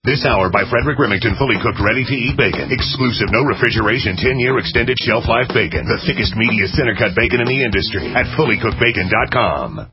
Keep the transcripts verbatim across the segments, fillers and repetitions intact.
This hour by Frederick Remington, fully cooked, ready-to-eat bacon. Exclusive, no refrigeration, ten-year extended shelf life bacon. The thickest, meatiest, center-cut bacon in the industry at fully cooked bacon dot com.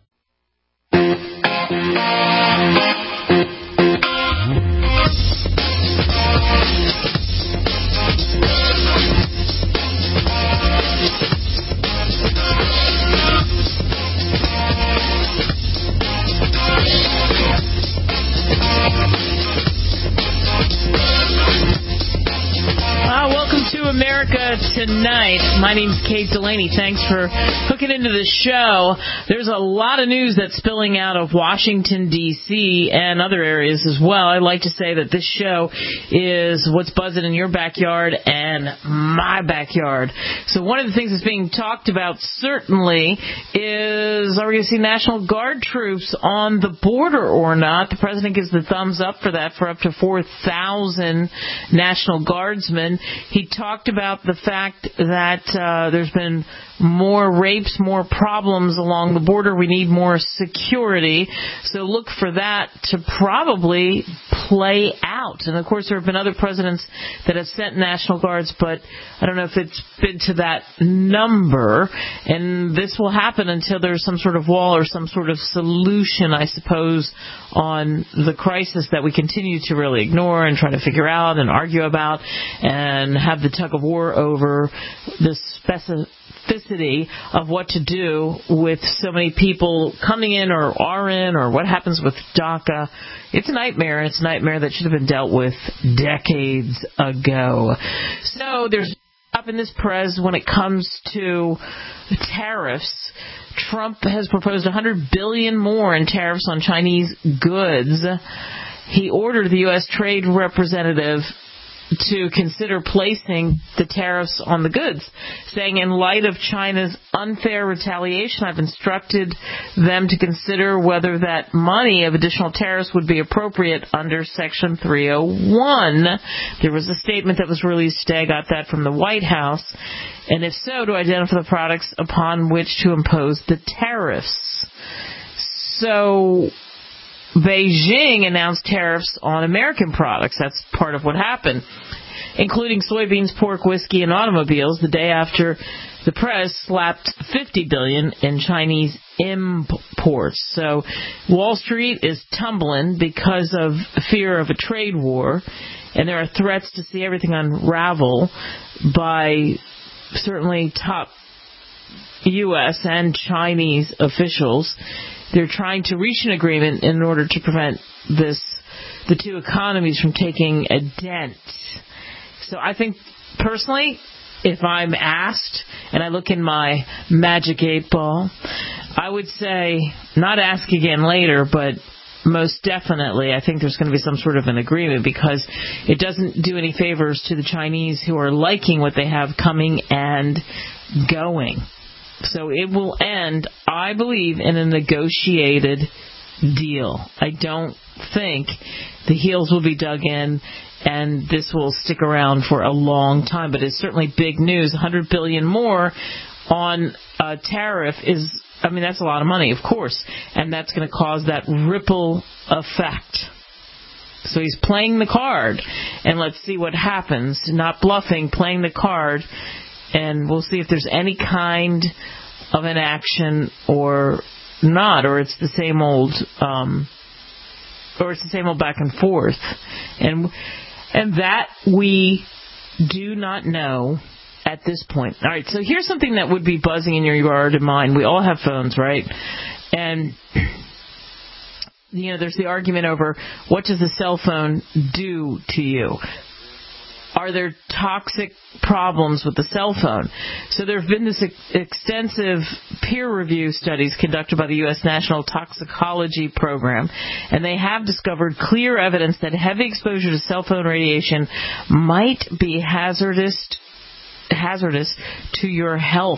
America Tonight. My name's Kate Delaney. Thanks for hooking into the show. There's a lot of news that's spilling out of Washington, D C and other areas as well. I'd like to say that this show is what's buzzing in your backyard and my backyard. So one of the things that's being talked about certainly is, are we going to see National Guard troops on the border or not? The president gives the thumbs up for that, for up to four thousand National Guardsmen. He talked about the fact that uh, there's been more rapes, more problems along the border. We need more security. So look for that to probably play out. And, of course, there have been other presidents that have sent National Guards, but I don't know if it's been to that number. And this will happen until there's some sort of wall or some sort of solution, I suppose, on the crisis that we continue to really ignore and try to figure out and argue about and have the tug of war over the specificity of what to do with so many people coming in or are in, or what happens with DACA. It's a nightmare. It's a nightmare that should have been dealt with decades ago. So there's up in this press when it comes to tariffs. Trump has proposed one hundred billion dollars more in tariffs on Chinese goods. He ordered the U S Trade Representative to consider placing the tariffs on the goods, saying, in light of China's unfair retaliation, I've instructed them to consider whether that money of additional tariffs would be appropriate under Section three oh one. There was a statement that was released today. I got that from the White House. And if so, to identify the products upon which to impose the tariffs. So Beijing announced tariffs on American products. That's part of what happened, including soybeans, pork, whiskey, and automobiles, the day after the press slapped fifty billion dollars in Chinese imports. So Wall Street is tumbling because of fear of a trade war, and there are threats to see everything unravel by certainly top U S and Chinese officials. They're trying to reach an agreement in order to prevent this, the two economies from taking a dent. So I think, personally, if I'm asked, and I look in my magic eight ball, I would say, not ask again later, but most definitely, I think there's going to be some sort of an agreement, because it doesn't do any favors to the Chinese who are liking what they have coming and going. So it will end, I believe, in a negotiated deal. I don't think the heels will be dug in and this will stick around for a long time. But it's certainly big news. one hundred billion dollars more on a tariff is, I mean, that's a lot of money, of course. And that's going to cause that ripple effect. So he's playing the card. And let's see what happens. Not bluffing, playing the card. And we'll see if there's any kind of an action or not, or it's the same old, um, or it's the same old back and forth, and and that we do not know at this point. All right, so here's something that would be buzzing in your yard and mine. We all have phones, right? And you know, there's the argument over what does the cell phone do to you. Are there toxic problems with the cell phone? So there have been this ex- extensive peer review studies conducted by the U S National Toxicology Program, and they have discovered clear evidence that heavy exposure to cell phone radiation might be hazardous, hazardous to your health.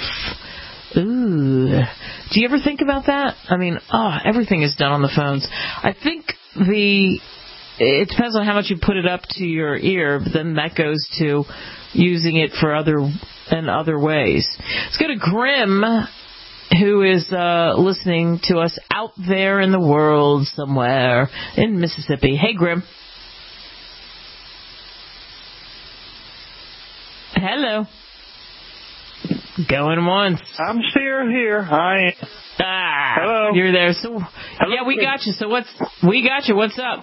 Ooh. Do you ever think about that? I mean, oh, everything is done on the phones. I think the... It depends on how much you put it up to your ear, but then that goes to using it for other in other ways. Let's go to Grim, who is uh, listening to us out there in the world somewhere in Mississippi. Hey, Grim. Hello. Going once. I'm still here. I am. Ah, Hello. You're there. So Hello. yeah, we got you. So what's we got you? What's up?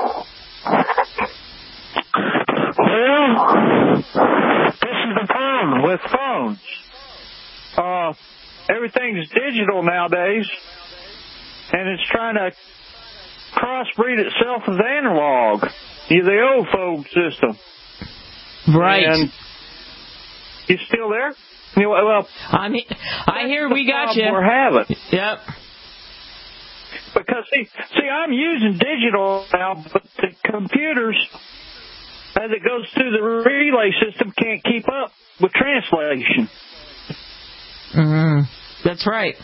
Well, this is the problem with phones. Uh, everything's digital nowadays, and it's trying to crossbreed itself with analog. The old phone system. Right. And you still there? You know, well, I'm he- I hear we got you. We're having. Yep. Because see, see, I'm using digital now, but the computers, as it goes through the relay system, can't keep up with translation. Mm-hmm. That's right.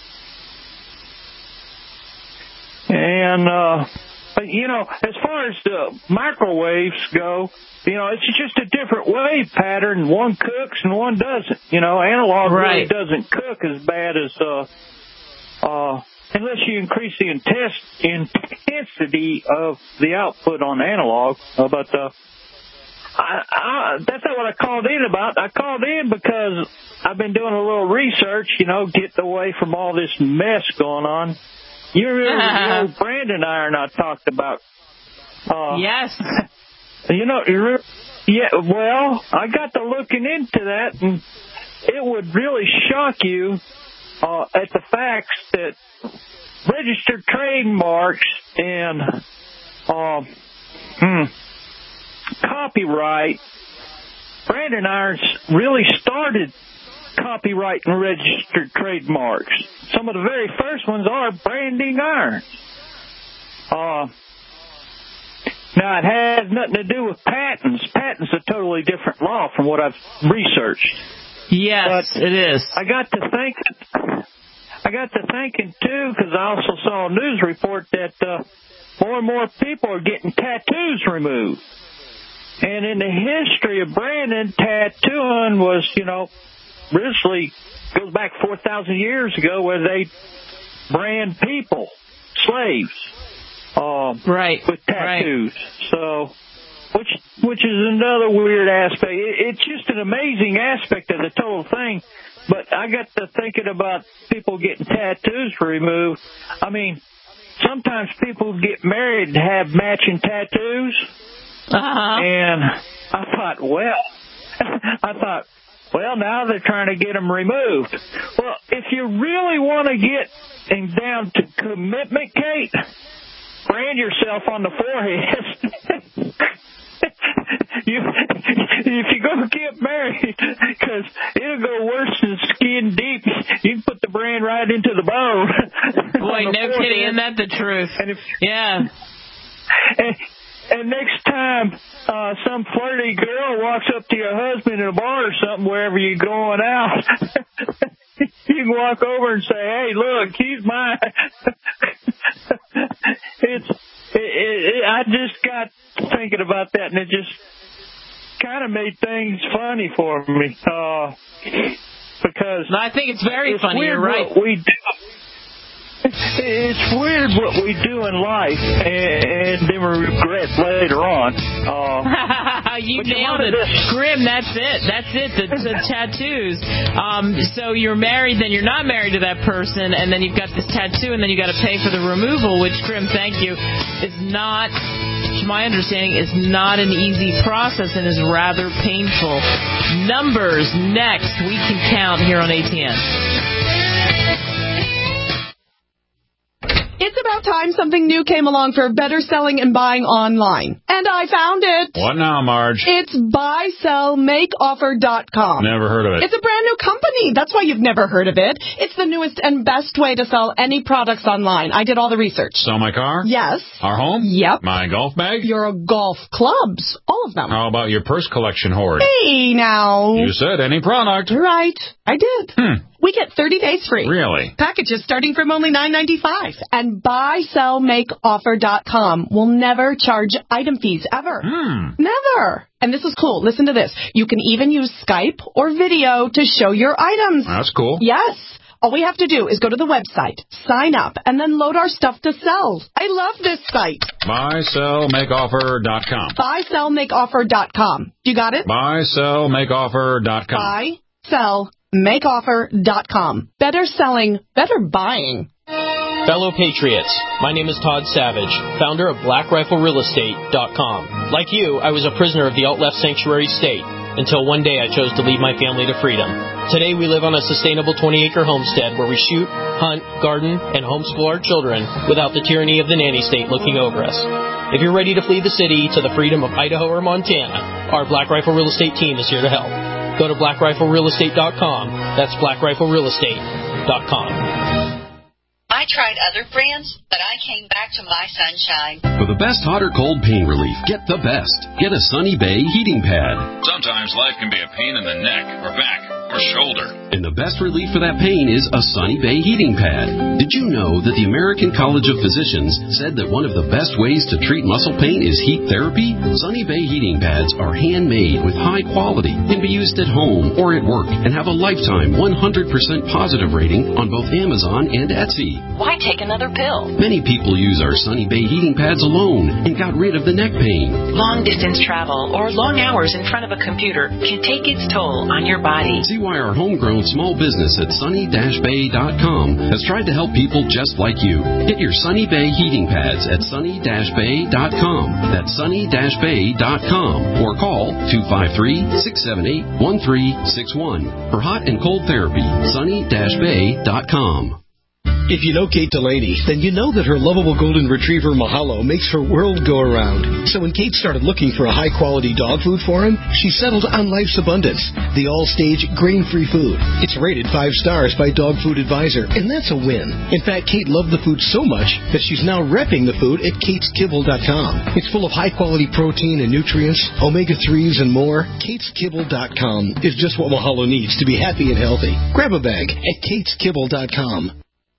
And uh, but you know, as far as the microwaves go, you know, it's just a different wave pattern. One cooks and one doesn't. You know, analog right. really doesn't cook as bad as uh, uh, unless you increase the intens- intensity of the output on analog. Uh, but uh, I, I, that's not what I called in about. I called in because I've been doing a little research. You know, get away from all this mess going on. You remember the old Brandon iron I talked about? Uh, yes. You know, yeah, well, I got to looking into that, and it would really shock you uh, at the facts that registered trademarks and uh, hmm, copyright, Brandon irons really started copyright and registered trademarks. Some of the very first ones are branding irons. Uh, now, it has nothing to do with patents. Patents are a totally different law from what I've researched. Yes, but it is. I got to think. I got to thinking too, because I also saw a news report that uh, more and more people are getting tattoos removed. And in the history of Brandon, tattooing was, you know, originally goes back four thousand years ago, where they brand people, slaves, um, right, with tattoos. Right. So, which which is another weird aspect. It, it's just an amazing aspect of the total thing. But I got to thinking about people getting tattoos removed. I mean, sometimes people get married and have matching tattoos. Uh-huh. And I thought, well, I thought, well, now they're trying to get them removed. Well, if you really want to get down to commitment, Kate, brand yourself on the forehead. you, if you're going to get married, because it'll go worse than skin deep, you can put the brand right into the bone. Boy, no forehead. kidding, isn't that the truth? And if, yeah. And, and next time uh, some flirty girl walks up to your husband in a bar or something, wherever you're going out, you can walk over and say, "Hey, look, he's mine." it's it, it, it, I just got thinking about that, and it just kind of made things funny for me. Uh, because no, I think it's very it's funny. Weird You're right. What we do. It's weird what we do in life, and, and then we regret later on. Uh, you nailed it. Grim, that's it. That's it, the, the tattoos. Um, so you're married, then you're not married to that person, and then you've got this tattoo, and then you got to pay for the removal, which, Grim, thank you, is not, to my understanding, is not an easy process and is rather painful. Numbers next. We can count here on A T N. It's about time something new came along for better selling and buying online. And I found it. What now, Marge? It's buy sell make offer dot com. Never heard of it. It's a brand new company. That's why you've never heard of it. It's the newest and best way to sell any products online. I did all the research. Sell my car? Yes. Our home? Yep. My golf bag? Your golf clubs. All of them. How about your purse collection hoard? Hey, now. You said any product. Right. I did. Hmm. We get thirty days free. Really? Packages starting from only nine ninety-five. And buy sell make offer dot com will never charge item fees ever. Hmm. Never. And this is cool. Listen to this. You can even use Skype or video to show your items. That's cool. Yes. All we have to do is go to the website, sign up, and then load our stuff to sell. I love this site. buy sell make offer dot com. buy sell make offer dot com. You got it? buy sell make offer dot com. buy sell make offer dot com. Better selling, better buying. Fellow Patriots, my name is Todd Savage, founder of black rifle real estate dot com. Like you, I was a prisoner of the alt-left sanctuary state until one day I chose to lead my family to freedom. Today we live on a sustainable twenty-acre homestead where we shoot, hunt, garden, and homeschool our children without the tyranny of the nanny state looking over us. If you're ready to flee the city to the freedom of Idaho or Montana, our Black Rifle Real Estate team is here to help. Go to black rifle real estate dot com. That's black rifle real estate dot com. I tried other brands, but I came back to My Sunshine. For the best hot or cold pain relief, get the best. Get a Sunny Bay heating pad. Sometimes life can be a pain in the neck or back or shoulder. And the best relief for that pain is a Sunny Bay heating pad. Did you know that the American College of Physicians said that one of the best ways to treat muscle pain is heat therapy? Sunny Bay heating pads are handmade with high quality, can be used at home or at work, and have a lifetime one hundred percent positive rating on both Amazon and Etsy. Why take another pill? Many people use our Sunny Bay heating pads alone and got rid of the neck pain. Long distance travel or long hours in front of a computer can take its toll on your body. See why our homegrown small business at sunny dash bay dot com has tried to help people just like you. Get your Sunny Bay heating pads at sunny dash bay dot com. That's sunny dash bay dot com or call two five three, six seven eight, one three six one. For hot and cold therapy, sunny dash bay dot com. If you know Kate Delaney, then you know that her lovable golden retriever Mahalo makes her world go around. So when Kate started looking for a high-quality dog food for him, she settled on Life's Abundance, the all-stage grain-free food. It's rated five stars by Dog Food Advisor, and that's a win. In fact, Kate loved the food so much that she's now repping the food at kates kibble dot com. It's full of high-quality protein and nutrients, omega threes, and more. kates kibble dot com is just what Mahalo needs to be happy and healthy. Grab a bag at kates kibble dot com.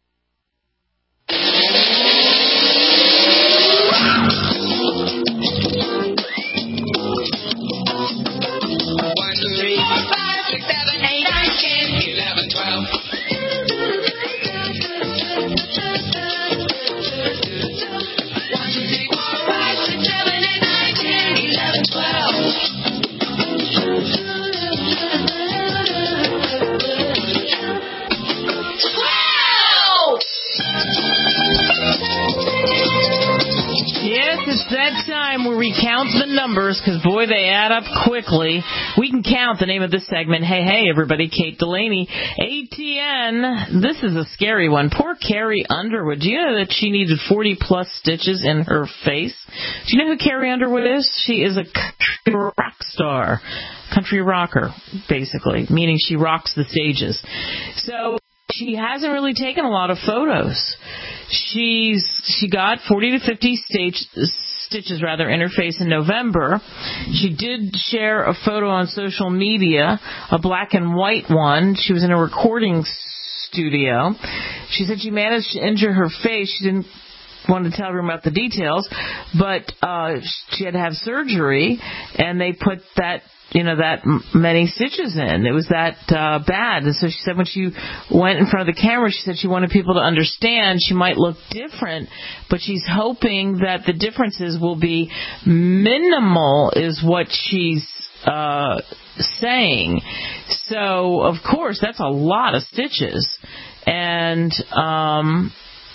That time where we count the numbers, because, boy, they add up quickly. We can count the name of this segment. Hey, hey, everybody, Kate Delaney. A T N, this is a scary one. Poor Carrie Underwood. Do you know that she needed forty-plus stitches in her face? Do you know who Carrie Underwood is? She is a country rock star. Country rocker, basically, meaning she rocks the stages. So she hasn't really taken a lot of photos. She's she got forty to fifty stage, stitches rather in her face in November. She did share a photo on social media, a black and white one. She was in a recording studio. She said she managed to injure her face. She didn't want to tell everyone about the details, but uh, she had to have surgery, and they put that you know, that many stitches in. It was that uh, bad. And so she said when she went in front of the camera, she said she wanted people to understand she might look different, but she's hoping that the differences will be minimal, is what she's uh, saying. So, of course, that's a lot of stitches. And, um...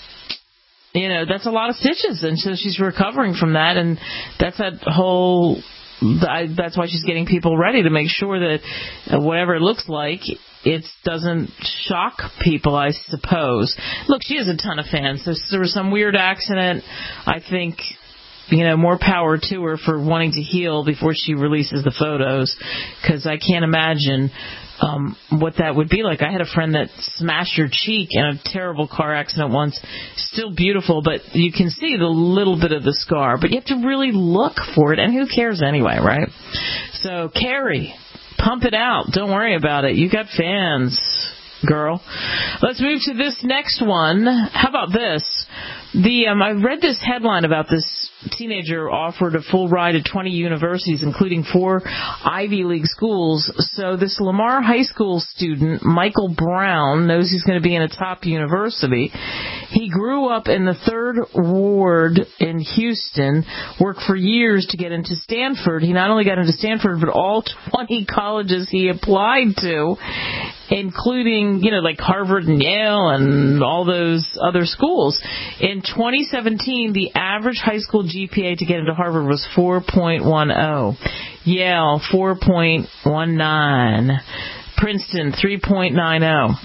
you know, that's a lot of stitches, and so she's recovering from that, and that's that whole, that's why she's getting people ready to make sure that whatever it looks like, it doesn't shock people, I suppose. Look, she has a ton of fans. If there was some weird accident, I think, you know, more power to her for wanting to heal before she releases the photos, because I can't imagine Um, what that would be like. I had a friend that smashed her cheek in a terrible car accident once. Still beautiful, but you can see the little bit of the scar. But you have to really look for it, and who cares anyway, right? So, Carrie, pump it out. Don't worry about it. You got fans. girl. Let's move to this next one. How about this? The um, I read this headline about this teenager offered a full ride at twenty universities, including four Ivy League schools. So this Lamar High School student, Michael Brown, knows he's going to be in a top university. He grew up in the third ward in Houston, worked for years to get into Stanford. He not only got into Stanford, but all twenty colleges he applied to, including, you know, like Harvard and Yale and all those other schools. In twenty seventeen, the average high school G P A to get into Harvard was four point one oh. Yale, four point one nine. Princeton, three point nine oh.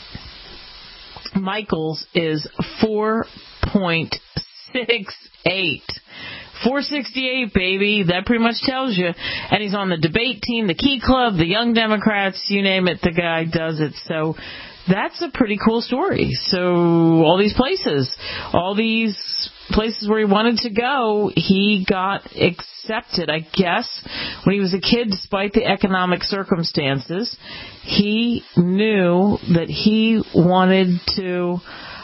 Michael's is four point six eight. four sixty-eight, baby. That pretty much tells you. And he's on the debate team, the Key Club, the Young Democrats, you name it, the guy does it. So that's a pretty cool story. So all these places, all these places where he wanted to go, he got accepted. I guess when he was a kid, despite the economic circumstances, he knew that he wanted to,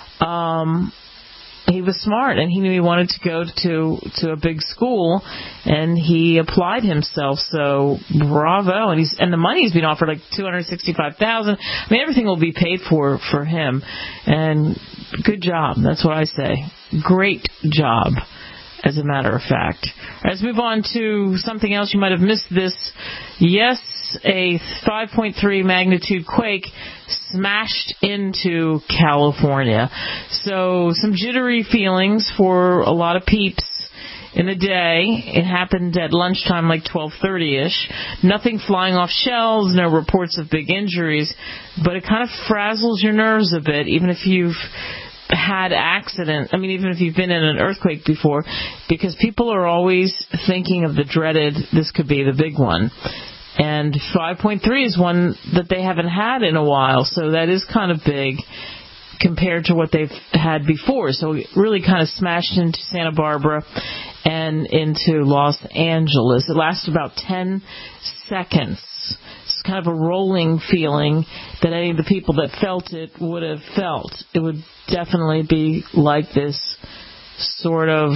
um, he was smart, and he knew he wanted to go to to a big school, and he applied himself. So bravo! And he's and the money's been offered, like two hundred sixty-five thousand. I mean, everything will be paid for for him. And good job. That's what I say. Great job, as a matter of fact. All right, let's move on to something else. You might have missed this. Yes, a five point three magnitude quake smashed into California. So some jittery feelings for a lot of peeps in the day. It happened at lunchtime, like twelve thirty-ish. Nothing flying off shelves, no reports of big injuries, but it kind of frazzles your nerves a bit, even if you've had accident. I mean, even if you've been in an earthquake before, because people are always thinking of the dreaded, this could be the big one. And five point three is one that they haven't had in a while, so that is kind of big compared to what they've had before. So it really kind of smashed into Santa Barbara and into Los Angeles. It lasted about ten seconds. It's kind of a rolling feeling that any of the people that felt it would have felt. It would definitely be like this sort of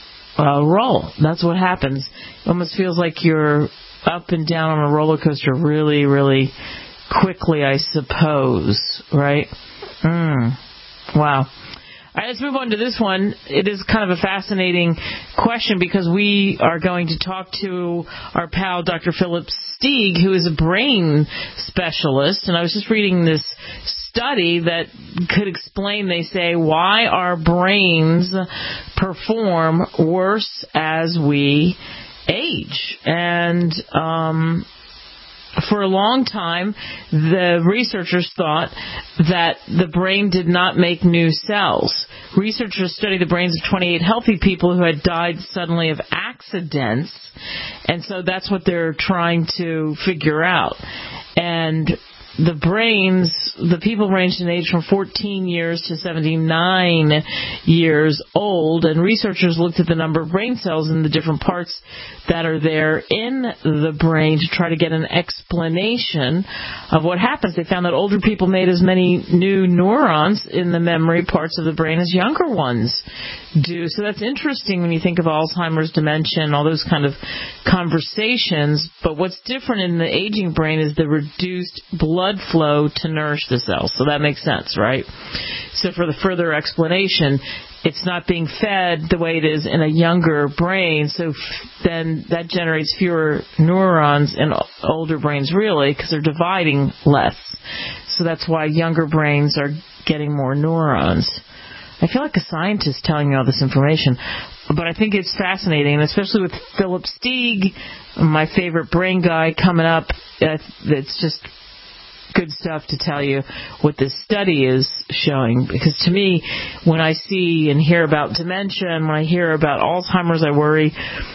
uh, roll. That's what happens. It almost feels like you're up and down on a roller coaster really, really quickly, I suppose, right? Mm. Wow. All right, let's move on to this one. It is kind of a fascinating question because we are going to talk to our pal, Doctor Philip Stieg, who is a brain specialist. And I was just reading this study that could explain, they say, why our brains perform worse as we age. And um, for a long time, the researchers thought that the brain did not make new cells. Researchers studied the brains of twenty-eight healthy people who had died suddenly of accidents, and so that's what they're trying to figure out. And the brains, the people ranged in age from fourteen years to seventy-nine years old, and researchers looked at the number of brain cells in the different parts that are there in the brain to try to get an explanation of what happens. They found that older people made as many new neurons in the memory parts of the brain as younger ones do. So that's interesting when you think of Alzheimer's, dementia, and all those kind of conversations. But what's different in the aging brain is the reduced blood flow to nourish the cells. So that makes sense, right? So for the further explanation, it's not being fed the way it is in a younger brain, so f- then that generates fewer neurons in older brains, really, because they're dividing less. So that's why younger brains are getting more neurons. I feel like a scientist telling me all this information, but I think it's fascinating, and especially with Philip Stieg, my favorite brain guy, coming up. Uh, it's just good stuff to tell you what this study is showing. Because to me, when I see and hear about dementia and when I hear about Alzheimer's, I worry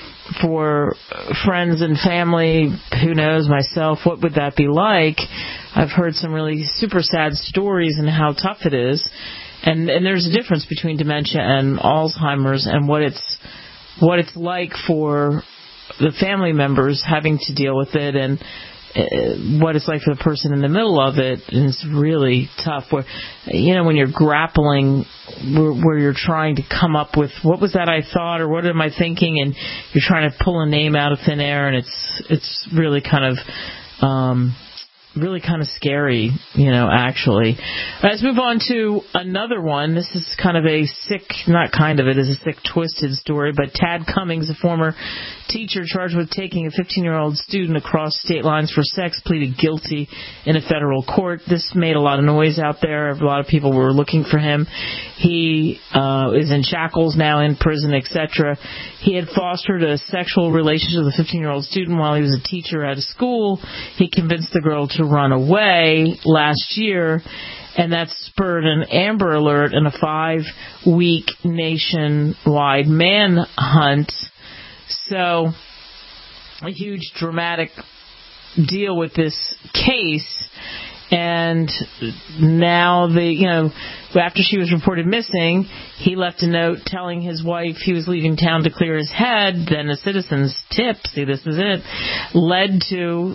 for friends and family, who knows, myself, what would that be like? I've heard some really super sad stories and how tough it is. And, and there's a difference between dementia and Alzheimer's and what it's what it's like for the family members having to deal with it, and uh, what it's like for the person in the middle of it, and it's really tough. Where, you know, when you're grappling, where, where you're trying to come up with what was that I thought, or what am I thinking, and you're trying to pull a name out of thin air, and it's it's really kind of. Um, really kind of scary, you know, actually. Let's move on to another one. This is kind of a sick, not kind of, it is a sick, twisted story, but Tad Cummings, a former teacher charged with taking a fifteen-year-old student across state lines for sex, pleaded guilty in a federal court. This made a lot of noise out there. A lot of people were looking for him. He uh, is in shackles now, in prison, et cetera. He had fostered a sexual relationship with a fifteen-year-old student while he was a teacher at a school. He convinced the girl to run away last year, and that spurred an Amber Alert and a five-week nationwide manhunt. So, a huge dramatic deal with this case. And now the, you know, after she was reported missing, he left a note telling his wife he was leaving town to clear his head. Then a citizen's tip, see, this is it, led to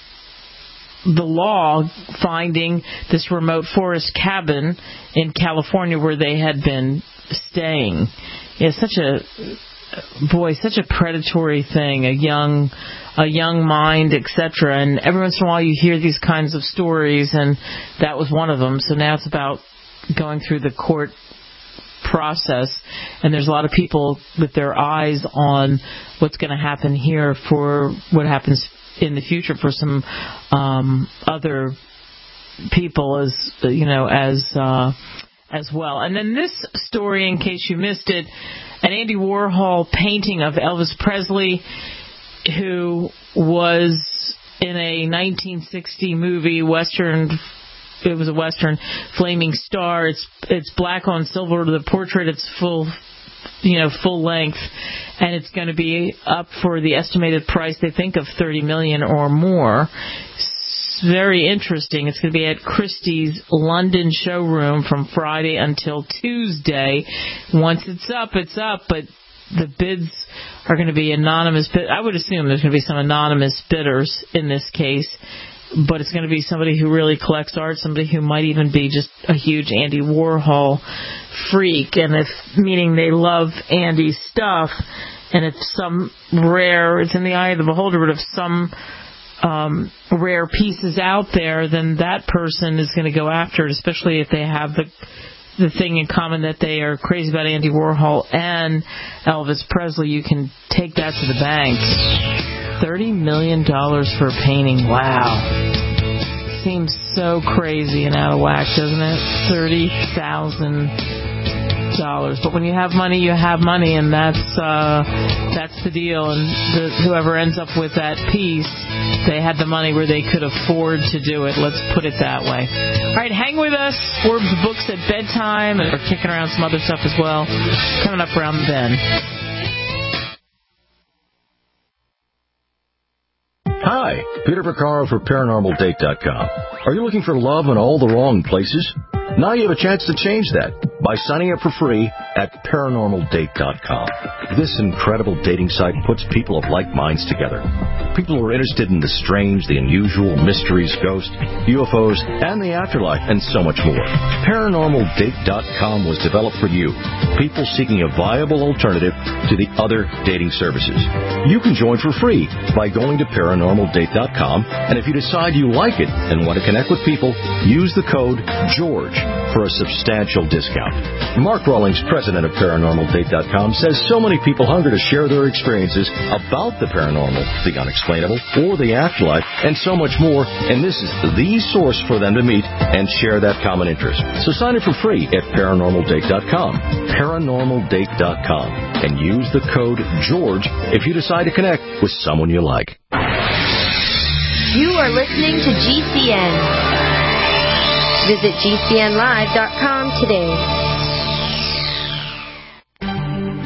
the law finding this remote forest cabin in California where they had been staying. It's such a, boy, such a predatory thing, a young a young mind, et cetera. And every once in a while you hear these kinds of stories, and that was one of them. So now it's about going through the court process, and there's a lot of people with their eyes on what's going to happen here for what happens in the future for some um, other people as, you know, as uh, as well. And then this story, in case you missed it, an Andy Warhol painting of Elvis Presley, who was in a nineteen sixty movie, Western, it was a Western, Flaming Star. It's it's black on silver, the portrait, it's full, you know, full length, and it's going to be up for the estimated price, they think, of thirty million dollars or more. It's very interesting. It's going to be at Christie's London showroom from Friday until Tuesday. Once it's up, it's up, but the bids are going to be anonymous. Bid- I would assume there's going to be some anonymous bidders in this case, but it's going to be somebody who really collects art, somebody who might even be just a huge Andy Warhol freak, and if meaning they love Andy's stuff, and if some rare, it's in the eye of the beholder, but if some um, rare piece is out there, then that person is going to go after it, especially if they have the the thing in common that they are crazy about Andy Warhol and Elvis Presley. You can take that to the bank. thirty million dollars for a painting. Wow. Seems so crazy and out of whack, doesn't it? thirty thousand dollars. But when you have money, you have money, and that's uh, that's the deal. And the, whoever ends up with that piece, they had the money where they could afford to do it. Let's put it that way. All right, hang with us. Forbes Books at Bedtime, and we're kicking around some other stuff as well coming up around then. Hi, Peter Vaccaro for Paranormal Date dot com. Are you looking for love in all the wrong places? Now you have a chance to change that by signing up for free at Paranormal Date dot com. This incredible dating site puts people of like minds together. People who are interested in the strange, the unusual, mysteries, ghosts, U F Os, and the afterlife, and so much more. Paranormal Date dot com was developed for you, people seeking a viable alternative to the other dating services. You can join for free by going to Paranormal Date dot com, and if you decide you like it and want to connect with people, use the code GEORGE for a substantial discount. Mark Rawlings, president of Paranormal Date dot com, says so many people hunger to share their experiences about the paranormal, the unexplainable, or the afterlife, and so much more, and this is the source for them to meet and share that common interest. So sign up for free at Paranormal Date dot com, Paranormal Date dot com, and use the code GEORGE if you decide to connect with someone you like. You are listening to G C N. Visit G C N live dot com today.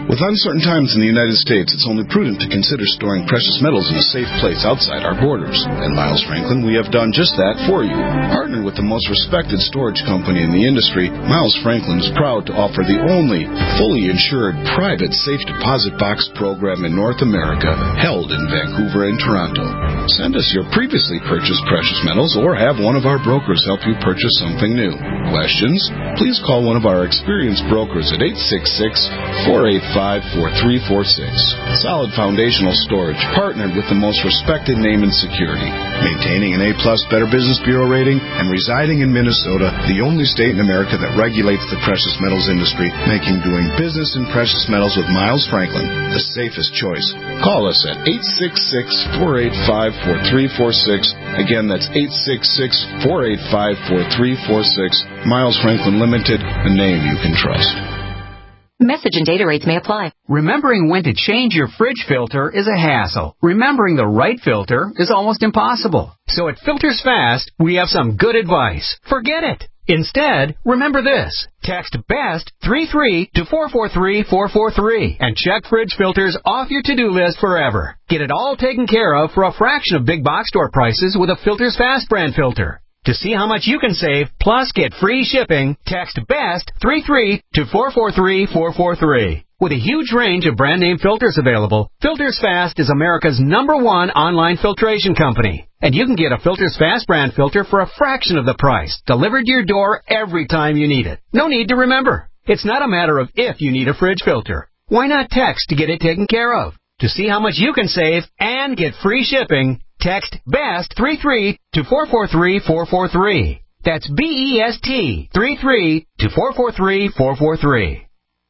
With uncertain times in the United States, it's only prudent to consider storing precious metals in a safe place outside our borders. At Miles Franklin, we have done just that for you. Partnered with the most respected storage company in the industry, Miles Franklin is proud to offer the only fully insured private safe deposit box program in North America, held in Vancouver and Toronto. Send us your previously purchased precious metals or have one of our brokers help you purchase something new. Questions? Please call one of our experienced brokers at eight six six, four eight five, four three four six. Solid Foundational Storage, partnered with the most respected name in security. Maintaining an A-plus Better Business Bureau rating and residing in Minnesota, the only state in America that regulates the precious metals industry, making doing business in precious metals with Miles Franklin the safest choice. Call us at eight six six, four eight five, four three four six. Again, that's eight six six, four eight five, four three four six. Miles Franklin Limited, a name you can trust. Message and data rates may apply. Remembering when to change your fridge filter is a hassle. Remembering the right filter is almost impossible. So at Filters Fast, we have some good advice. Forget it. Instead, remember this. Text BEST three three to four four three, four four three and check fridge filters off your to-do list forever. Get it all taken care of for a fraction of big box store prices with a Filters Fast brand filter. To see how much you can save, plus get free shipping, text BEST three three to four four three, four four three. With a huge range of brand name filters available, Filters Fast is America's number one online filtration company. And you can get a Filters Fast brand filter for a fraction of the price, delivered to your door every time you need it. No need to remember. It's not a matter of if you need a fridge filter. Why not text to get it taken care of? To see how much you can save and get free shipping, text BEST three three to four four three, four four three. That's B E S T three three to four four three, four four three.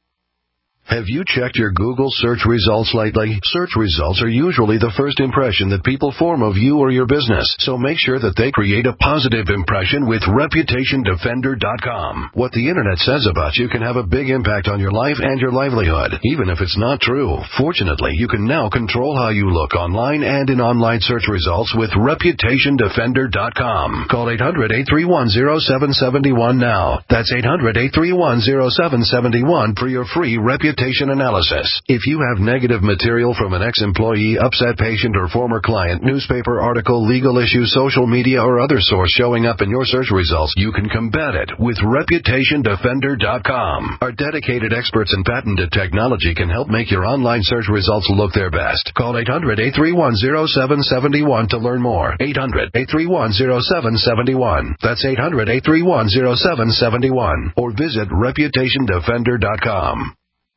Have you checked your Google search results lately? Search results are usually the first impression that people form of you or your business, so make sure that they create a positive impression with Reputation Defender dot com. What the Internet says about you can have a big impact on your life and your livelihood, even if it's not true. Fortunately, you can now control how you look online and in online search results with Reputation Defender dot com. Call eight hundred, eight three one, zero seven seven one now. That's eight hundred, eight three one, zero seven seven one for your free reputation analysis. If you have negative material from an ex-employee, upset patient, or former client, newspaper article, legal issue, social media, or other source showing up in your search results, you can combat it with Reputation Defender dot com. Our dedicated experts in patented technology can help make your online search results look their best. Call eight hundred, eight three one, zero seven seven one to learn more. eight hundred, eight three one, zero seven seven one. That's eight hundred, eight three one, zero seven seven one. Or visit Reputation Defender dot com.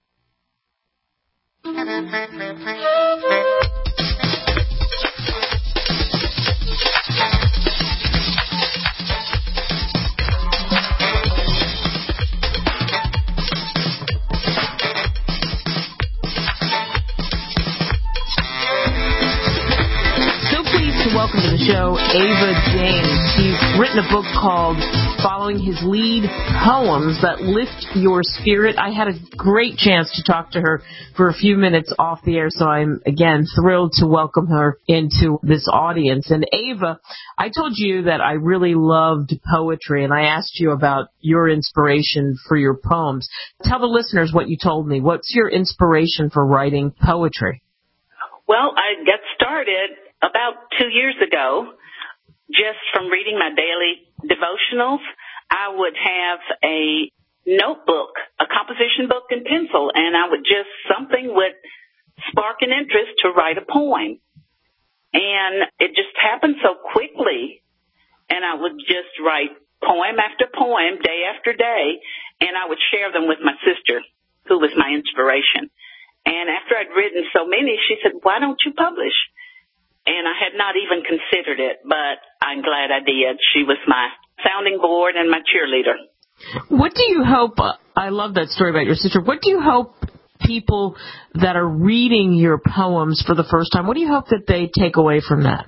Welcome to the show, Ava James. She's written a book called Following His Lead, Poems That Lift Your Spirit. I had a great chance to talk to her for a few minutes off the air, so I'm, again, thrilled to welcome her into this audience. And Ava, I told you that I really loved poetry, and I asked you about your inspiration for your poems. Tell the listeners what you told me. What's your inspiration for writing poetry? Well, I got started about two years ago, just from reading my daily devotionals. I would have a notebook, a composition book and pencil, and I would just, something would spark an interest to write a poem. And it just happened so quickly, and I would just write poem after poem, day after day, and I would share them with my sister, who was my inspiration. And after I'd written so many, she said, "Why don't you publish?" And I had not even considered it, but I'm glad I did. She was my sounding board and my cheerleader. What do you hope, I love that story about your sister, what do you hope people that are reading your poems for the first time, what do you hope that they take away from that?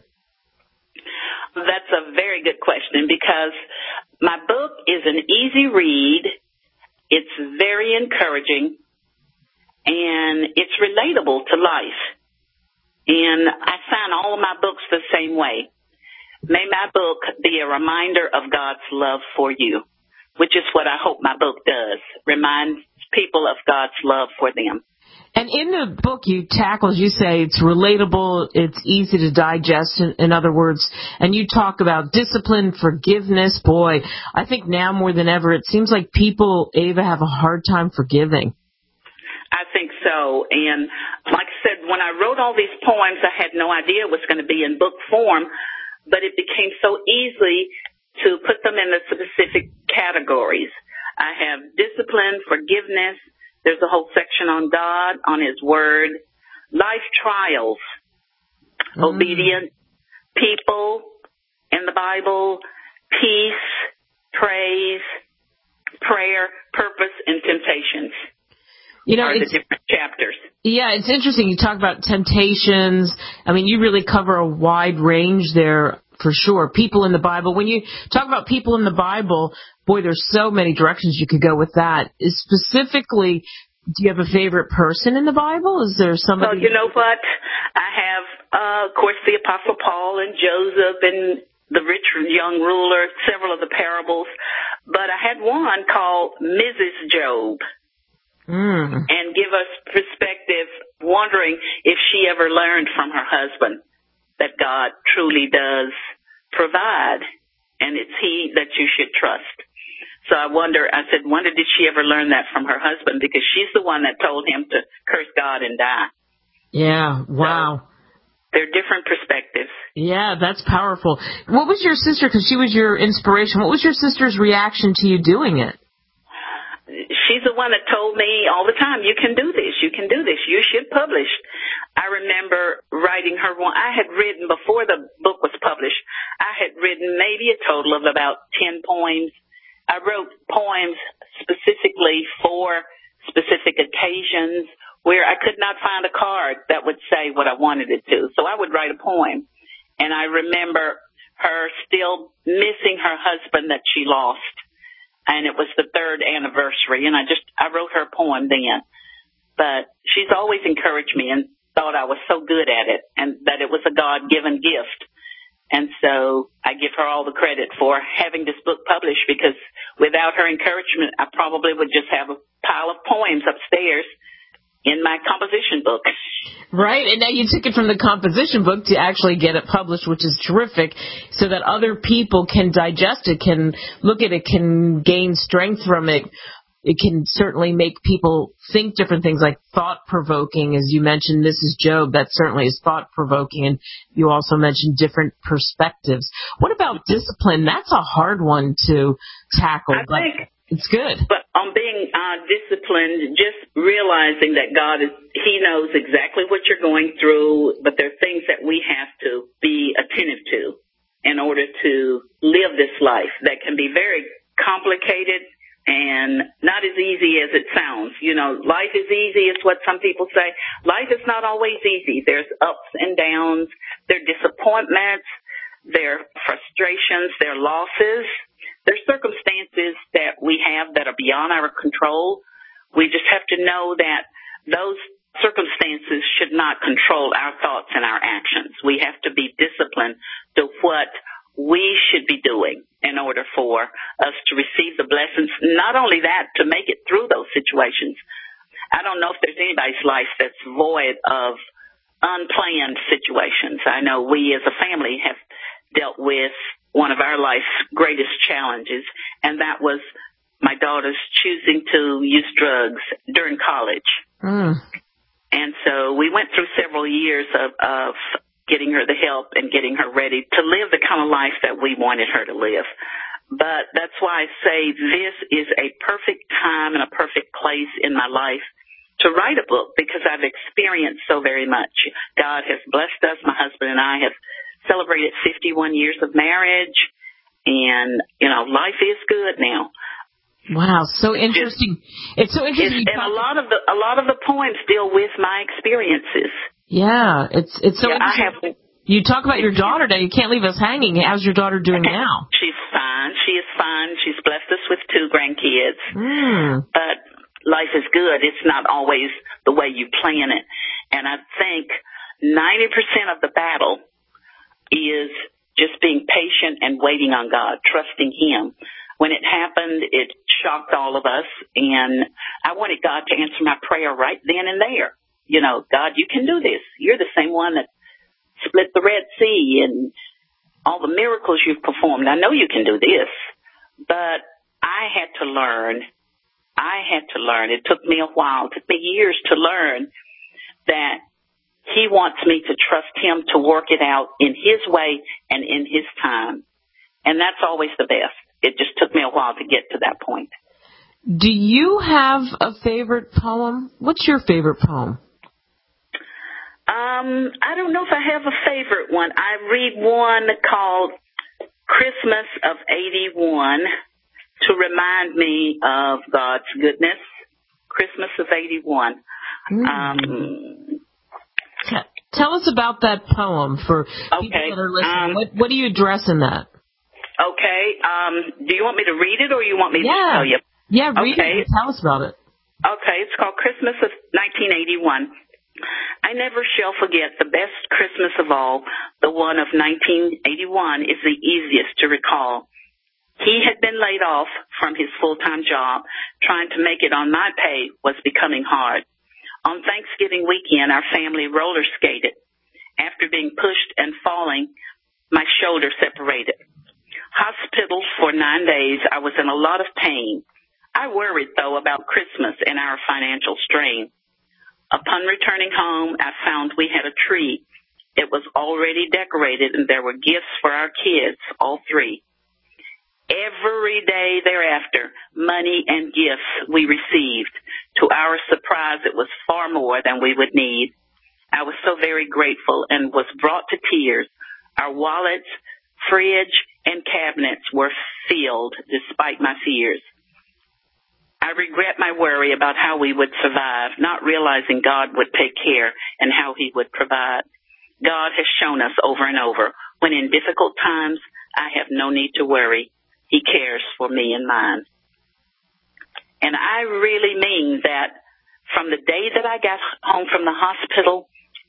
That's a very good question, because my book is an easy read, it's very encouraging, and it's relatable to life. And I sign all of my books the same way. May my book be a reminder of God's love for you, which is what I hope my book does, reminds people of God's love for them. And in the book, you tackle, as you say, it's relatable, it's easy to digest, in, in other words, and you talk about discipline, forgiveness. Boy, I think now more than ever, it seems like people, Ava, have a hard time forgiving. I think so. And like I said, when I wrote all these poems, I had no idea it was going to be in book form, but it became so easy to put them in the specific categories. I have discipline, forgiveness. There's a whole section on God, on His Word, life trials, mm. obedience, people in the Bible, peace, praise, prayer, purpose, and temptations. You know, are it's, the different chapters. Yeah, it's interesting. You talk about temptations. I mean, you really cover a wide range there for sure. People in the Bible. When you talk about people in the Bible, boy, there's so many directions you could go with that. Is specifically, do you have a favorite person in the Bible? Is there somebody? Well, you know what? I have, uh, of course, the Apostle Paul and Joseph and the rich young ruler, several of the parables. But I had one called Missus Job. Mm. And give us perspective, wondering if she ever learned from her husband that God truly does provide, and it's He that you should trust. So I wonder, I said, wonder did she ever learn that from her husband, because she's the one that told him to curse God and die. Yeah, wow. So they're different perspectives. Yeah, that's powerful. What was your sister, because she was your inspiration, what was your sister's reaction to you doing it? She's the one that told me all the time, you can do this, you can do this, you should publish. I remember writing her one. I had written, before the book was published, I had written maybe a total of about ten poems. I wrote poems specifically for specific occasions where I could not find a card that would say what I wanted it to. So I would write a poem. And I remember her still missing her husband that she lost. And it was the third anniversary, and I just, I wrote her a poem then. But she's always encouraged me and thought I was so good at it and that it was a God-given gift. And so I give her all the credit for having this book published, because without her encouragement, I probably would just have a pile of poems upstairs in my composition book. Right, and now you took it from the composition book to actually get it published, which is terrific, so that other people can digest it, can look at it, can gain strength from it. It can certainly make people think different things, like thought-provoking. As you mentioned, Missus Job, that certainly is thought-provoking, and you also mentioned different perspectives. What about discipline? That's a hard one to tackle. I think it's good. But on being uh, disciplined, just realizing that God is, He knows exactly what you're going through, but there are things that we have to be attentive to in order to live this life that can be very complicated and not as easy as it sounds. You know, life is easy is what some people say. Life is not always easy. There's ups and downs. There are disappointments. There are frustrations. There are losses. There's circumstances that we have that are beyond our control. We just have to know that those circumstances should not control our thoughts and our actions. We have to be disciplined to what we should be doing in order for us to receive the blessings. Not only that, to make it through those situations. I don't know if there's anybody's life that's void of unplanned situations. I know we as a family have dealt with one of our life's greatest challenges, and that was my daughter's choosing to use drugs during college. Mm. And so we went through several years of, of getting her the help and getting her ready to live the kind of life that we wanted her to live. But that's why I say this is a perfect time and a perfect place in my life to write a book, because I've experienced so very much. God has blessed us. My husband and I have celebrated fifty-one years of marriage, and, you know, life is good now. Wow, so interesting. It's, it's so interesting. It's, and a lot of the a lot of the poems deal with my experiences. Yeah, it's it's so yeah, interesting. I have, you talk about your daughter now. You can't leave us hanging. How's your daughter doing now? She's fine. She is fine. She's blessed us with two grandkids. Mm. But life is good. It's not always the way you plan it. And I think ninety percent of the battle is just being patient and waiting on God, trusting Him. When it happened, it shocked all of us, and I wanted God to answer my prayer right then and there. you know, God, you can do this. You're the same one that split the Red Sea and all the miracles you've performed. I know you can do this. But I had to learn. I had to learn. It took me a while. It took me years to learn that he wants me to trust him to work it out in his way and in his time. And that's always the best. It just took me a while to get to that point. Do you have a favorite poem? What's your favorite poem? Um, I don't know if I have a favorite one. I read one called Christmas of eighty-one to remind me of God's goodness. Christmas of eighty-one. Mm. Um, Tell us about that poem for people okay. that are listening. Um, what, what do you address in that? Okay. Um, do you want me to read it or you want me yeah. to tell you? Yeah, read okay. it. Tell us about it. Okay. It's called Christmas of nineteen eighty-one. I never shall forget the best Christmas of all. The one of nineteen eighty-one is the easiest to recall. He had been laid off from his full-time job. Trying to make it on my pay was becoming hard. On Thanksgiving weekend, our family roller skated. After being pushed and falling, my shoulder separated. Hospital for nine days, I was in a lot of pain. I worried, though, about Christmas and our financial strain. Upon returning home, I found we had a tree. It was already decorated, and there were gifts for our kids, all three. Every day thereafter, money and gifts we received. To our surprise, it was far more than we would need. I was so very grateful and was brought to tears. Our wallets, fridge, and cabinets were filled despite my fears. I regret my worry about how we would survive, not realizing God would take care and how he would provide. God has shown us over and over, when in difficult times, I have no need to worry. He cares for me and mine. And I really mean that from the day that I got home from the hospital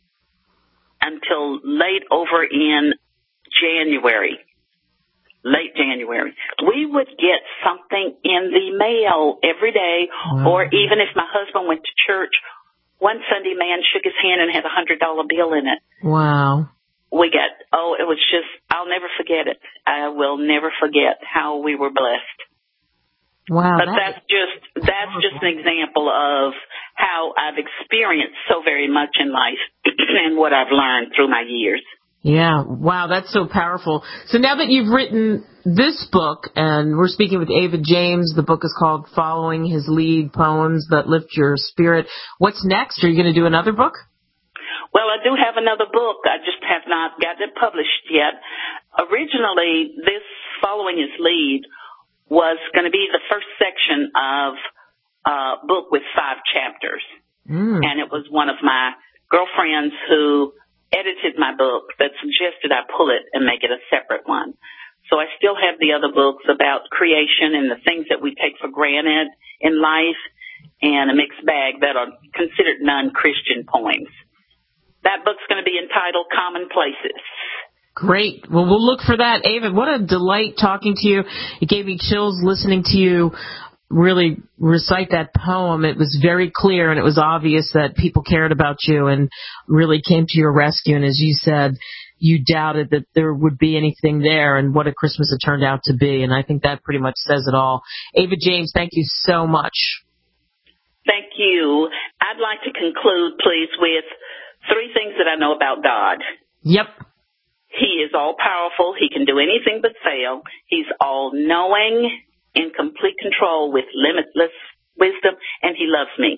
until late over in January, late January, we would get something in the mail every day. Wow. Or even if my husband went to church, one Sunday man shook his hand and had a hundred dollar bill in it. Wow. We got, oh, it was just, I'll never forget it. I will never forget how we were blessed. Wow. But that that's just, that's just an example of how I've experienced so very much in life and what I've learned through my years. Yeah, wow, that's so powerful. So now that you've written this book, and we're speaking with Ava James, the book is called Following His Lead, Poems That Lift Your Spirit. What's next? Are you going to do another book? Well, I do have another book. I just have not gotten it published yet. Originally, this Following His Lead was going to be the first section of a book with five chapters. Mm. And it was one of my girlfriends who edited my book that suggested I pull it and make it a separate one. So I still have the other books about creation and the things that we take for granted in life, and a mixed bag that are considered non-Christian poems. That book's going to be entitled Commonplaces. Great. Well, we'll look for that. Ava, what a delight talking to you. It gave me chills listening to you really recite that poem. It was very clear, and it was obvious that people cared about you and really came to your rescue. And as you said, you doubted that there would be anything there, and what a Christmas it turned out to be. And I think that pretty much says it all. Ava James, thank you so much. Thank you. I'd like to conclude, please, with three things that I know about God. Yep. He is all-powerful. He can do anything but fail. He's all-knowing, in complete control with limitless wisdom, and he loves me.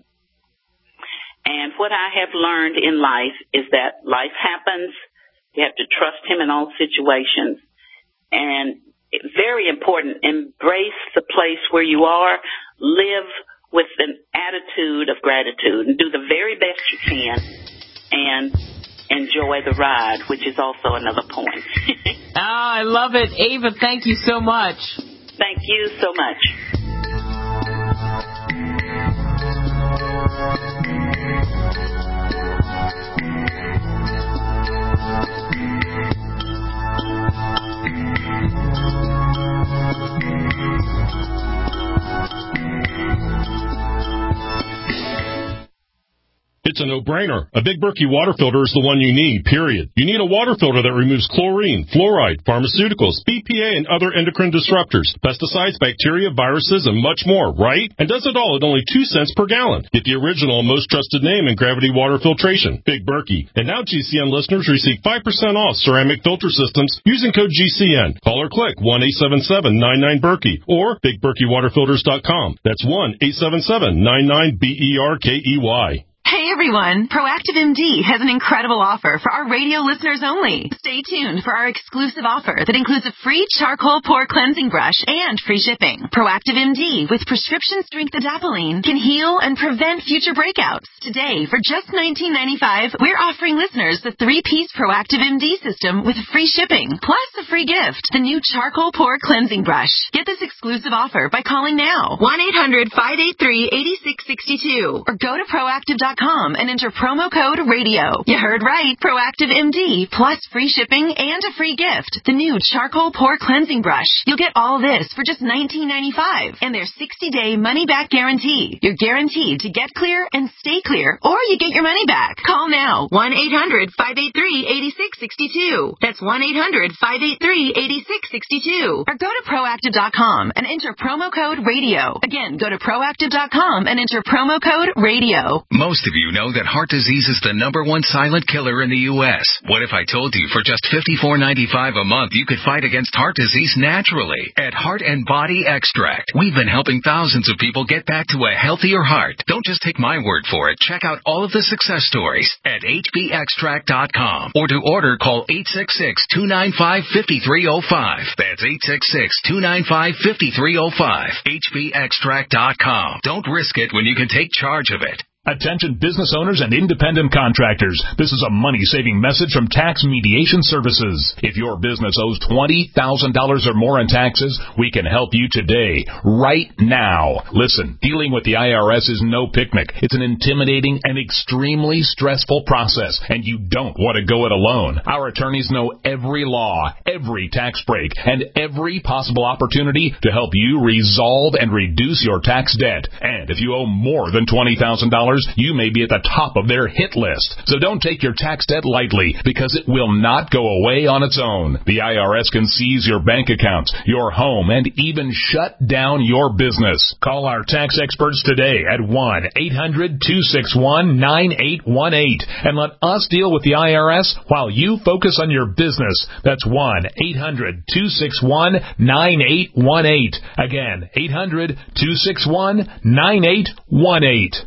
And what I have learned in life is that life happens. You have to trust him in all situations. And very important, embrace the place where you are. Live with an attitude of gratitude and do the very best you can and enjoy the ride, which is also another point. Oh, I love it. Ava, thank you so much. Thank you so much. It's It's a no-brainer. A Big Berkey water filter is the one you need, period. You need a water filter that removes chlorine, fluoride, pharmaceuticals, B P A, and other endocrine disruptors, pesticides, bacteria, viruses, and much more, right? And does it all at only two cents per gallon. Get the original and most trusted name in gravity water filtration, Big Berkey. And now G C N listeners receive five percent off ceramic filter systems using code G C N. Call or click one eight seven seven nine nine Berkey or big berkey water filters dot com. That's one eight seven seven nine nine B E R K E Y. Hey everyone, Proactive M D has an incredible offer for our radio listeners only. Stay tuned for our exclusive offer that includes a free charcoal pore cleansing brush and free shipping. Proactive M D with prescription strength adapalene can heal and prevent future breakouts. Today, for just nineteen ninety-five dollars, we're offering listeners the three-piece Proactive M D system with free shipping, plus a free gift, the new charcoal pore cleansing brush. Get this exclusive offer by calling now, one eight hundred five eight three eight six six two, or go to proactive dot com and enter promo code radio. You heard right. Proactive M D plus free shipping and a free gift. The new charcoal pore cleansing brush. You'll get all this for just nineteen ninety-five dollars and their sixty-day money-back guarantee. You're guaranteed to get clear and stay clear, or you get your money back. Call now. one eight hundred five eight three eight six six two. That's one eight hundred five eight three eight six six two. Or go to proactive dot com and enter promo code radio. Again, go to proactive dot com and enter promo code radio. Most of you know that heart disease is the number one silent killer in the U S What if I told you for just fifty-four ninety-five a month you could fight against heart disease naturally? At Heart and Body Extract, we've been helping thousands of people get back to a healthier heart. Don't just take my word for it. Check out all of the success stories at H B extract dot com, or to order, call eight six six two nine five five three zero five. That's eight six six two nine five five three zero five. H B extract dot com. Don't risk it when you can take charge of it. Attention business owners and independent contractors. This is a money-saving message from Tax Mediation Services. If your business owes twenty thousand dollars or more in taxes, we can help you today, right now. Listen, dealing with the I R S is no picnic. It's an intimidating and extremely stressful process, and you don't want to go it alone. Our attorneys know every law, every tax break, and every possible opportunity to help you resolve and reduce your tax debt. And if you owe more than twenty thousand dollars, you may be at the top of their hit list. So don't take your tax debt lightly, because it will not go away on its own. The I R S can seize your bank accounts, your home, and even shut down your business. Call our tax experts today at one eight hundred two six one nine eight one eight and let us deal with the I R S while you focus on your business. That's one eight hundred two six one nine eight one eight. Again, eight hundred two six one nine eight one eight.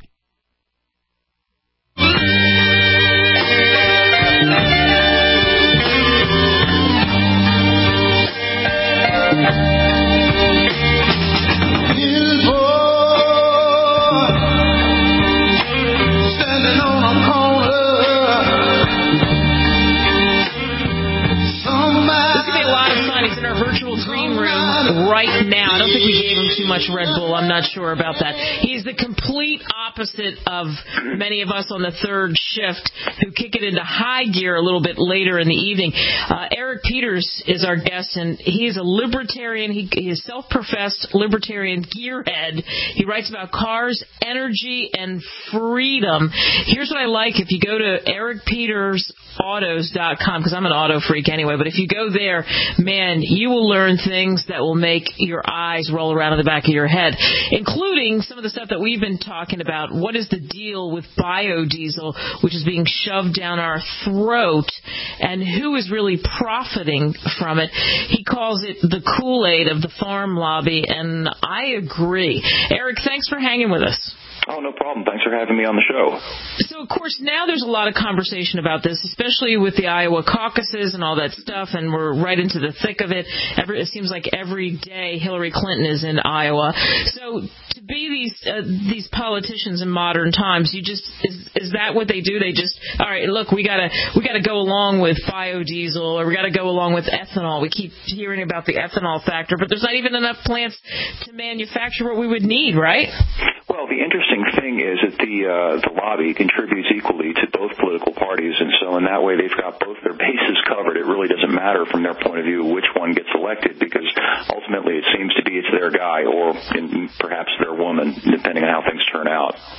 Right now. I don't think we gave him too much Red Bull. I'm not sure about that. He's the complete opposite of many of us on the third shift who kick it into high gear a little bit later in the evening. Uh, Eric Peters is our guest, and he is a libertarian. He, he is self-professed libertarian gearhead. He writes about cars, energy, and freedom. Here's what I like. If you go to eric peters autos dot com, because I'm an auto freak anyway, but if you go there, man, you will learn things that will make your eyes roll around in the back of your head, including some of the stuff that we've been talking about. What is the deal with biodiesel, which is being shoved down our throat, and who is really profiting from it? He calls it the Kool-Aid of the farm lobby, and I agree. Eric, thanks for hanging with us. Oh, no problem. Thanks for having me on the show. So, of course, now there's a lot of conversation about this, especially with the Iowa caucuses and all that stuff, and we're right into the thick of it. Every, it seems like every day Hillary Clinton is in Iowa. So to be these uh, these politicians in modern times, you just is is that what they do? They just, all right, look, we gotta we gotta go along with biodiesel, or we gotta go along with ethanol. We keep hearing about the ethanol factor, but there's not even enough plants to manufacture what we would need, right? Well, the interesting thing is that the uh, the lobby contributes equally to both political parties, and so in that way they've got both their bases covered. It really doesn't matter from their point of view which one gets elected, because ultimately it seems to be it's their guy or in, perhaps their woman, depending on how things turn out.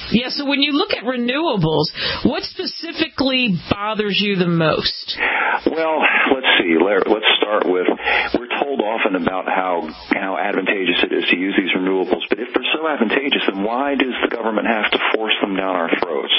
Yeah, so when you look at renewables, what specifically bothers you the most? Well, let's see. Let's start with, we're told often about how, how advantageous it is to use these renewables, but if they're so advantageous, then why does the government have to force them down our throats?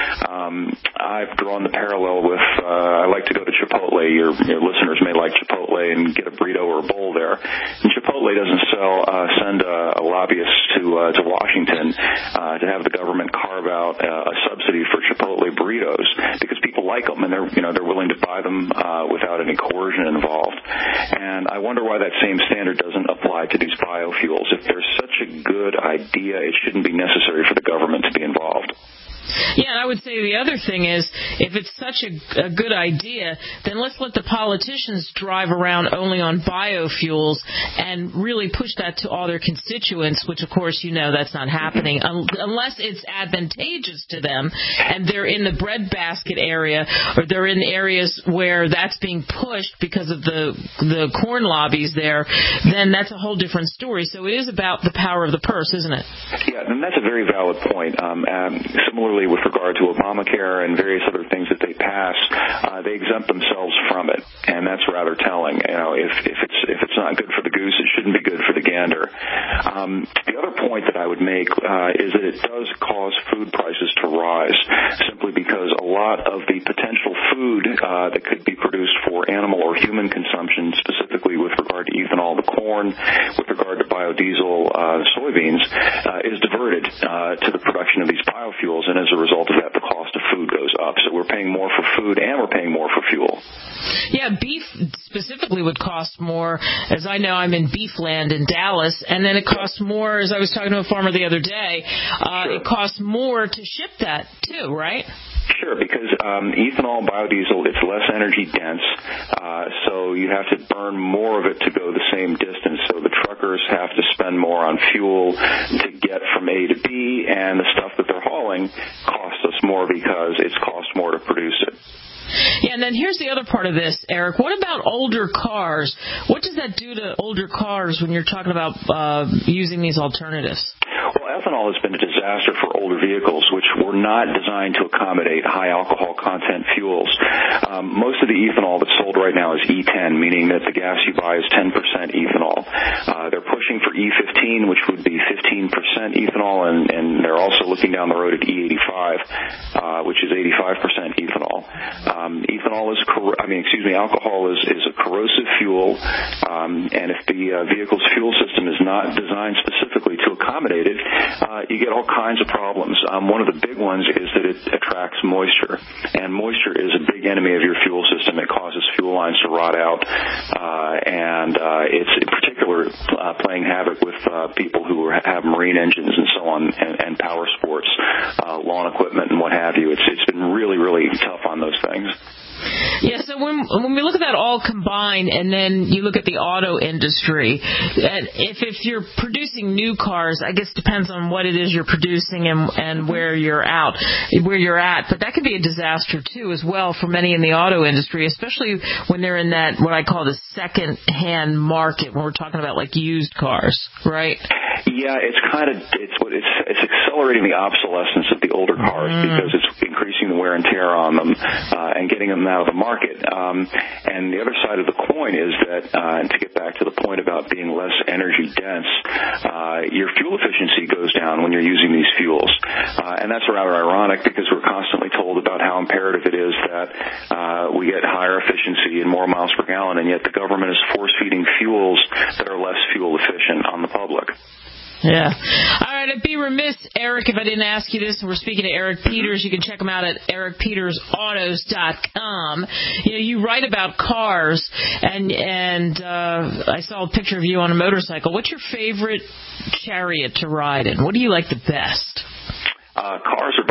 Um, I've drawn the parallel with, uh, I like to go to Chipotle. Your, your listeners may like Chipotle and get a burrito or a bowl there. And Chipotle doesn't sell, uh, send a, a lobbyist to, uh, to Washington, uh, to have the government carve out uh, a subsidy for Chipotle burritos because people like them and they're, you know, they're willing to buy them, uh, without any coercion involved. And I wonder why that same standard doesn't apply to these biofuels. If there's such a good idea, it shouldn't be necessary for the government to be involved. Yeah, and I would say the other thing is, if it's such a, a good idea, then let's let the politicians drive around only on biofuels and really push that to all their constituents, which, of course, you know that's not happening, un- unless it's advantageous to them and they're in the breadbasket area or they're in areas where that's being pushed because of the the corn lobbies there, then that's a whole different story. So it is about the power of the purse, isn't it? Yeah, and that's a very valid point. Um, um, similarly, with regard to Obamacare and various other things that they pass, uh, they exempt themselves from it, and that's rather telling. You know, if, if it's if it's not good for the goose, it shouldn't be good for the gander. Um, the other point that I would make uh, is that it does cause food prices to rise, simply because a lot of the potential food uh, that could be produced for animal or human consumption, specifically with regard to ethanol, the corn, with regard to biodiesel, uh, soybeans, uh, is diverted uh, to the production of these biofuels, and as a result of that, the cost of food goes up. So we're paying more for food and we're paying more for fuel. Yeah, beef specifically would cost more. As I know, I'm in Beefland in Dallas, and then it costs more, as I was talking to a farmer the other day, uh, sure. It costs more to ship that too, right? Sure, because um, ethanol, biodiesel, it's less energy dense, uh, so you have to burn more of it to go the same distance. So the truckers have to spend more on fuel to get from A to B, and the stuff that they're hauling costs us more because it's cost more to produce it. Yeah, and then here's the other part of this, Eric. What about older cars? What does that do to older cars when you're talking about uh, using these alternatives? Well, ethanol has been a disaster for older vehicles, which were not designed to accommodate high alcohol content fuels. Um, most of the ethanol that's sold right now is E ten, meaning that the gas you buy is ten percent ethanol. Uh, they're pushing for E fifteen, which would be fifteen percent ethanol, and, and they're also looking down the road at E eighty-five, uh, which is eighty-five percent ethanol. Um, ethanol is, cor- I mean, excuse me, alcohol is, is a corrosive fuel, um, and if the uh, vehicle's fuel system is not designed specifically to accommodate it, uh, you get all kinds of problems. Um, one of the big ones is that it attracts moisture, and moisture is a big enemy of your fuel system. It causes fuel lines to rot out, uh, and uh, it's in particular uh, playing havoc with uh, people who are, have marine engines and so on, and, and power sports, uh, lawn equipment, and what have you. It's it's been really, really tough on those things. Yeah, so when when we look at that all combined, and then you look at the auto industry, and if if you're producing new cars, I guess it depends on what it is you're producing and and where you're out, where you're at. But that could be a disaster too, as well, for many in the auto industry, especially when they're in that what I call the second-hand market, when we're talking about like used cars, right? Yeah, it's kind of it's it's it's accelerating the obsolescence of the older cars mm. because it's increasing the wear and tear on them uh, and getting them out of the market. Um, and the other side of the coin is that, uh, and to get back to the point about being less energy dense, uh, your fuel efficiency goes down when you're using these fuels, uh, and that's rather ironic because we're constantly told about how imperative it is that uh, we get higher efficiency and more miles per gallon, and yet the government is force feeding fuels that are less fuel efficient on the public. Yeah. All right, I'd be remiss, Eric, if I didn't ask you this. And we're speaking to Eric Peters. You can check him out at eric peters autos dot com. You know, you write about cars, and and uh, I saw a picture of you on a motorcycle. What's your favorite chariot to ride in? What do you like the best? Uh, cars or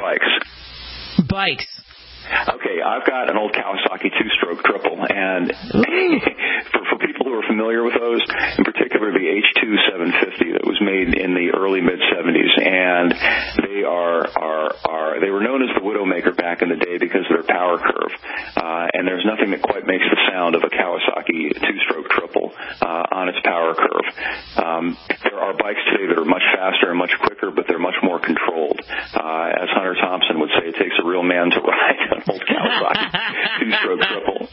bikes? Bikes. Okay, I've got an old Kawasaki two-stroke triple, and for, for people who are familiar with those, in particular the H two seven fifty that was made in the early mid-seventies, and they are, are, are they were known as the Widowmaker back in the day because of their power curve, uh, and there's nothing that quite makes the sound of a Kawasaki Kawasaki two-stroke triple uh, on its power curve. Um, there are bikes today that are much faster and much quicker, but they're much more controlled. Uh, as Hunter Thompson would say, it takes a real man to ride an old Kawasaki two-stroke triple.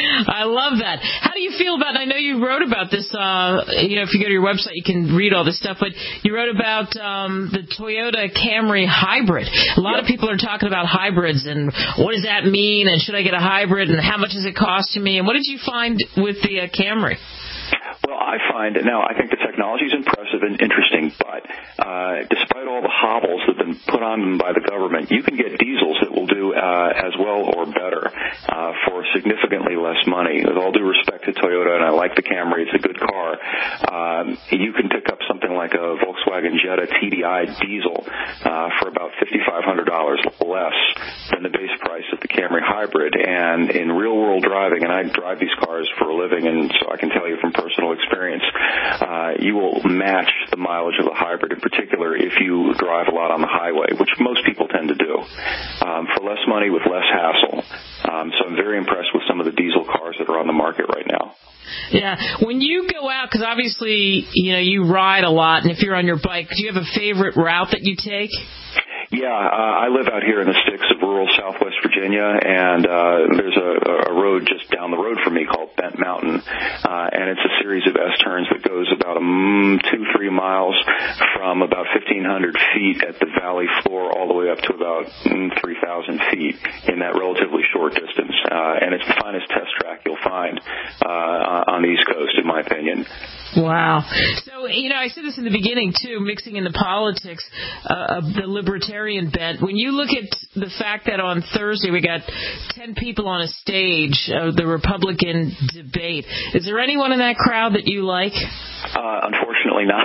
I love that. How do you feel about, I know you wrote about this, uh, you know, if you go to your website, you can read all this stuff, but you wrote about um, the Toyota Camry hybrid. A lot yep. of people are talking about hybrids and what does that mean, and should I get a hybrid, and how much does it cost to me, and what did you find with the uh, Camry? Well, I find, now, I think the technology is impressive and interesting, but uh, despite all the hobbles that have been put on them by the government, you can get diesels that will do uh, as well or better uh, for significantly less money. With all due respect to Toyota, and I like the Camry, it's a good car, um, you can pick up something like a Volkswagen Jetta T D I diesel uh, for about five thousand five hundred dollars less than the base price of the Camry hybrid. And in real-world driving, and I drive these cars for a living, and so I can tell you from personal experience, uh, you will match the mileage of a hybrid, in particular if you drive a lot on the highway, which most people tend to do, um, for less money with less hassle. Um, so I'm very impressed with some of the diesel cars that are on the market right now. Yeah. When you go out, because obviously, you know, you ride a lot, and if you're on your bike, do you have a favorite route that you take? Yeah, uh, I live out here in the sticks of rural southwest Virginia, and uh, there's a, a road just down the road from me called Bent Mountain, uh, and it's a series of S-turns that goes about um, two, three miles from about fifteen hundred feet at the valley floor all the way up to about mm, three thousand feet in that relatively short distance, uh, and it's the finest test track you'll find uh, on the East Coast, in my opinion. Wow. So, you know, I said this in the beginning, too, mixing in the politics uh, of the libertarian bent. When you look at the fact that on Thursday we got ten people on a stage of the Republican debate, is there anyone in that crowd that you like? Uh, unfortunately not.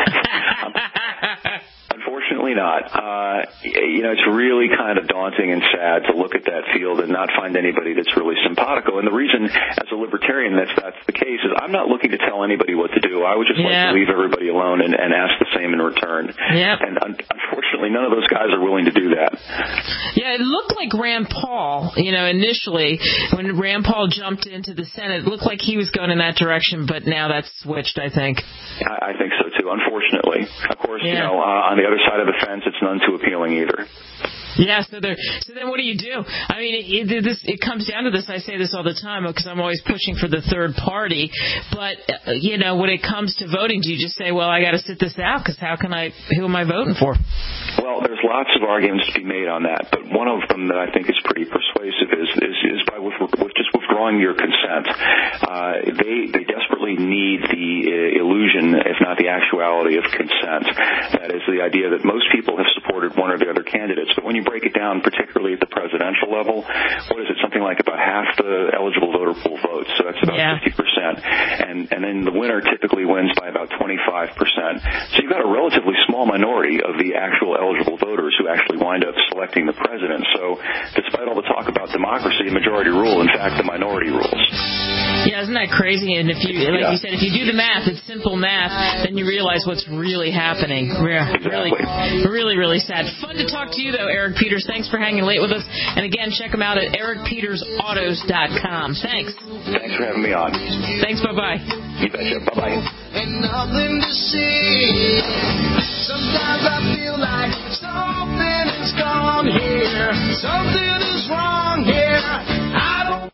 Unfortunately not. Uh, you know, it's really kind of daunting and sad to look at that field and not find anybody that's really simpatico. And the reason, as a libertarian, that's that's the case is I'm not looking to tell anybody what to do. I would just yeah. like to leave everybody alone and, and ask the same in return. Yep. And un- unfortunately, none of those guys are willing to do that. Yeah, it looked like Rand Paul, you know, initially, when Rand Paul jumped into the Senate, it looked like he was going in that direction, but now that's switched, I think. I, I think so, too, unfortunately. Of course, yeah. you know, uh, on the other side of the fence, it's none too appealing either. Yeah, so there. So then, what do you do? I mean, it, it, this, it comes down to this. I say this all the time because I'm always pushing for the third party. But uh, you know, when it comes to voting, do you just say, "Well, I got to sit this out because how can I? Who am I voting for?" Well, there's lots of arguments to be made on that, but one of them that I think is pretty persuasive is is, is by with, with just withdrawing your consent. Uh, they they desperately need the uh, illusion, if not the actuality, of consent. That is the idea that most people have supported one or the other candidates, but when you break it down, particularly at the presidential level, what is it, something like about half the eligible voter pool votes, so that's about yeah. fifty percent. And, and then the winner typically wins by about twenty-five percent. So you've got a relatively small minority of the actual eligible voters who actually wind up selecting the president. So despite all the talk about democracy, majority rule, in fact, the minority rules. Yeah, isn't that crazy? And if you, like yeah. you said, if you do the math, it's simple math, then you realize what's really happening. Yeah, exactly. Really, really, really sad. Fun to talk to you, though, Eric Peters. Thanks for hanging late with us. And again, check him out at eric peters autos dot com. Thanks. Thanks for having me on. Thanks. Bye-bye. You betcha. Bye-bye. And nothing to see. Sometimes I feel like something is gone here. Something is wrong here. I don't.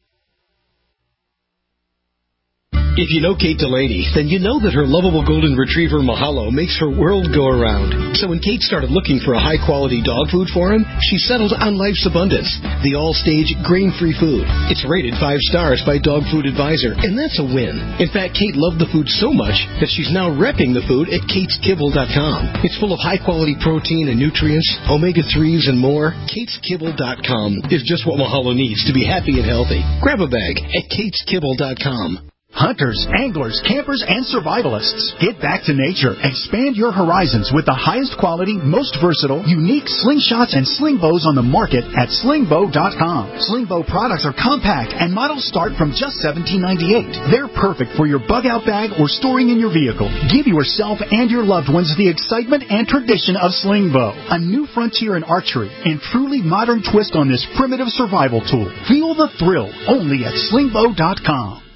If you know Kate Delaney, then you know that her lovable golden retriever Mahalo makes her world go around. So when Kate started looking for a high-quality dog food for him, she settled on Life's Abundance, the all-stage grain-free food. It's rated five stars by Dog Food Advisor, and that's a win. In fact, Kate loved the food so much that she's now repping the food at kates kibble dot com. It's full of high-quality protein and nutrients, omega threes, and more. kates kibble dot com is just what Mahalo needs to be happy and healthy. Grab a bag at kates kibble dot com. Hunters, anglers, campers, and survivalists. Get back to nature. Expand your horizons with the highest quality, most versatile, unique slingshots and sling bows on the market at sling bow dot com. Sling bow products are compact and models start from just seventeen ninety-eight. They're perfect for your bug out bag or storing in your vehicle. Give yourself and your loved ones the excitement and tradition of sling bow, a new frontier in archery and truly modern twist on this primitive survival tool. Feel the thrill only at sling bow dot com.